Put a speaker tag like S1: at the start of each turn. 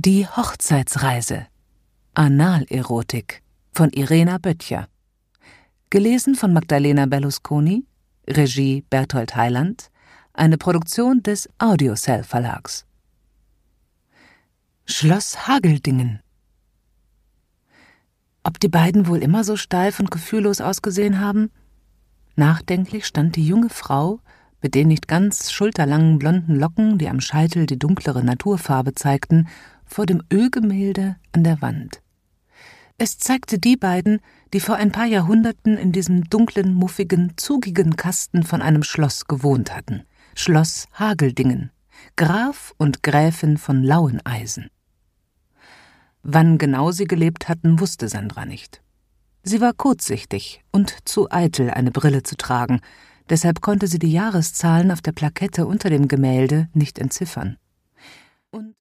S1: Die Hochzeitsreise. Analerotik von Irena Böttcher. Gelesen von Magdalena Berlusconi, Regie Berthold Heiland, eine Produktion des Audiocell Verlags. Schloss Hageldingen. Ob die beiden wohl immer so steif und gefühllos ausgesehen haben? Nachdenklich stand die junge Frau, mit den nicht ganz schulterlangen blonden Locken, die am Scheitel die dunklere Naturfarbe zeigten, vor dem Ölgemälde an der Wand. Es zeigte die beiden, die vor ein paar Jahrhunderten in diesem dunklen, muffigen, zugigen Kasten von einem Schloss gewohnt hatten. Schloss Hageldingen, Graf und Gräfin von Laueneisen. Wann genau sie gelebt hatten, wusste Sandra nicht. Sie war kurzsichtig und zu eitel, eine Brille zu tragen, deshalb konnte sie die Jahreszahlen auf der Plakette unter dem Gemälde nicht entziffern. Und